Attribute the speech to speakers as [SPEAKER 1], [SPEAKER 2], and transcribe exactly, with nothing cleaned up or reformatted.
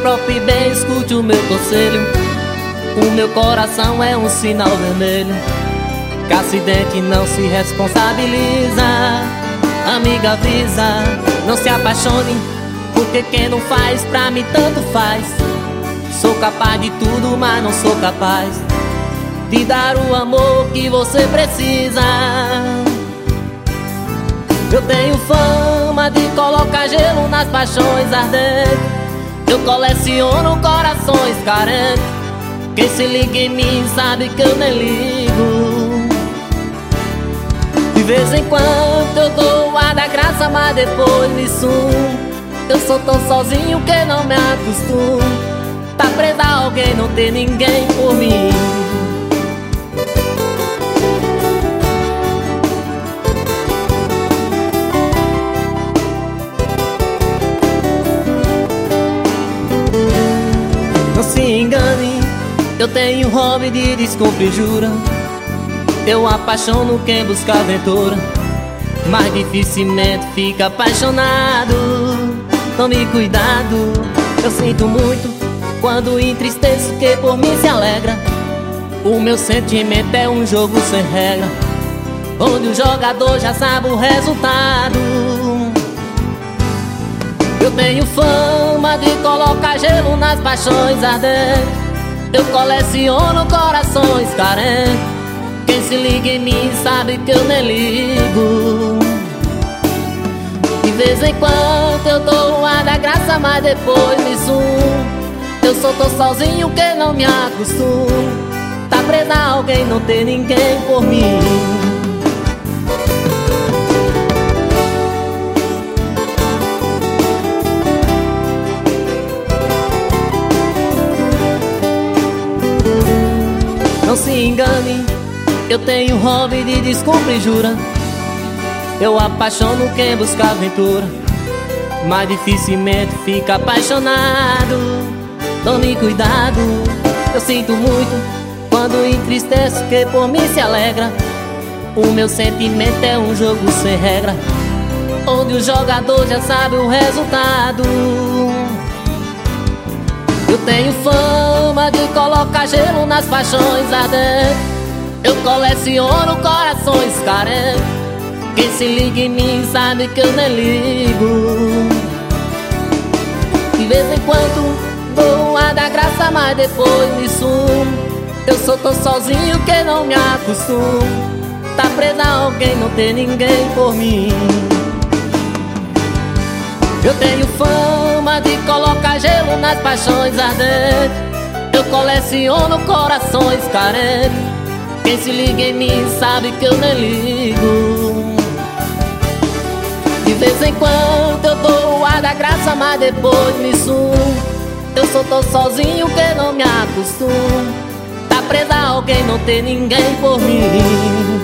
[SPEAKER 1] próprio bem, escute o meu conselho. O meu coração é um sinal vermelho, que acidente não se responsabiliza. Amiga, avisa, não se apaixone, porque quem não faz pra mim tanto faz. Sou capaz de tudo, mas não sou capaz de dar o amor que você precisa. Eu tenho fama de colocar gelo nas paixões ardentes. Eu coleciono corações carentes. Quem se liga em mim sabe que eu nem ligo. De vez em quando eu dou ar da graça, mas depois me sumo. Eu sou tão sozinho que não me acostumo. Tá presa a alguém, não tem ninguém por mim. Não se engane, eu tenho hobby de descumprir jura. Eu apaixono quem busca aventura, mas dificilmente fica apaixonado. Tome cuidado, eu sinto muito quando entristeço que por mim se alegra. O meu sentimento é um jogo sem regra, onde o jogador já sabe o resultado. Eu tenho fama de colocar gelo nas paixões ardentes. Eu coleciono corações carentes. Quem se liga em mim sabe que eu nem ligo. De vez em quando eu dou o ar da graça, mas depois me sumo. Eu sou tão sozinho que não me acostumo. Tá presa a alguém, não tem ninguém por mim. Não se engane, eu tenho hobby de descumprir jura. Eu apaixono quem busca aventura, mas dificilmente fica apaixonado. Tome cuidado, eu sinto muito quando entristeço que por mim se alegra. O meu sentimento é um jogo sem regra, onde o jogador já sabe o resultado. Eu tenho fama de colocar gelo nas paixões ardentes. Eu coleciono corações carentes. Quem se liga em mim sabe que eu nem ligo. De vez em quando dou ar da graça, mas depois me sumo. Eu sou tão sozinho que não me acostumo. Tá presa a alguém, não tem ninguém por mim. Eu tenho fama de colocar gelo nas paixões ardentes. Eu coleciono corações carentes. Quem se liga em mim sabe que eu nem ligo. De vez em quando eu dou o ar da graça, mas depois me sumo. Eu sou tão sozinho que não me acostumo. Tá presa a alguém, não tem ninguém por mim.